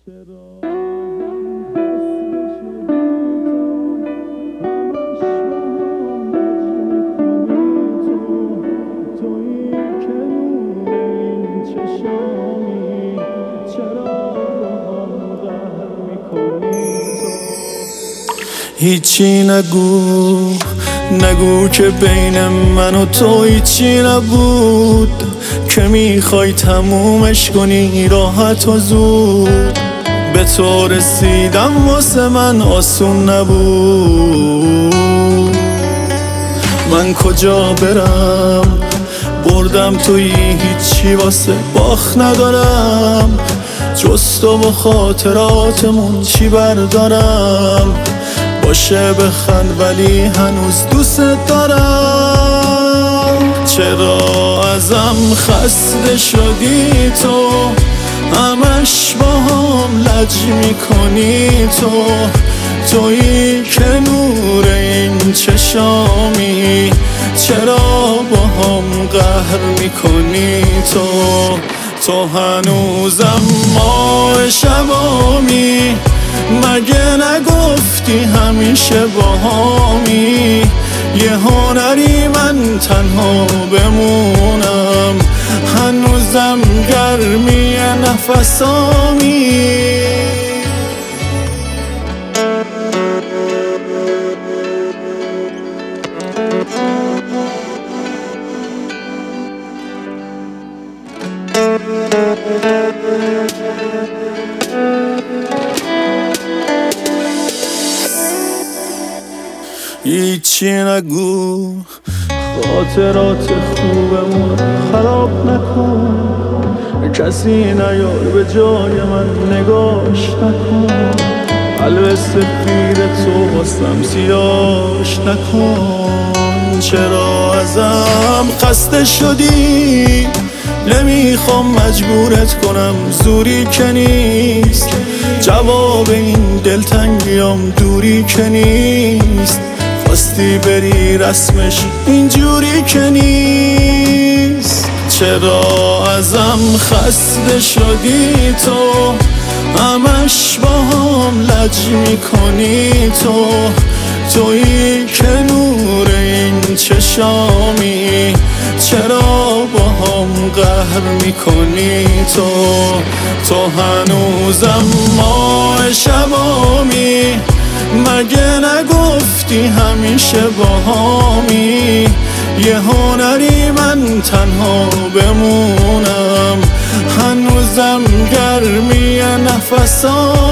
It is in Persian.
هیچی نگو که بین من و تو هیچی نبود که میخوای تمومش کنی راحت و زود. به تو رسیدم واسه من آسون نبود. من کجا برم بردم تویی، هیچی واسه باخت ندارم جز تو و خاطراتمون چی بردارم. باشه بخند ولی هنوز دوست دارم. چرا ازم خسته شدی تو، همش با هم لج میکنی تویی که نور این چشامی، چرا با هم قهر میکنی تو هنوزم ماه شبامی، مگه نگفتی همیشه باهامی؟ یه هنری من تنها بمونم، هنوزم گرمی نفسامی. هیچی نگو، خاطرات خوبمون خراب نکن، کسی نیار به جای من نگاش نکن، قلب سفید تو واسم سیاش نکن. چرا ازم خسته شدی؟ نمیخوام مجبورت کنم، زوری که نیست جواب این دلتنگیام، دوری که نیست خواستی بری رسمش اینجوری که نیست. چرا ازم خسته شدی تو، همش با هم لج میکنی تویی که نور این چشامی، چرا با هم قهر میکنی تو هنوزم ماه شبامی، مگه نگفتی همیشه باهامی؟ یه هنری من تنها بمونم، هنوزم گرمی نفسام.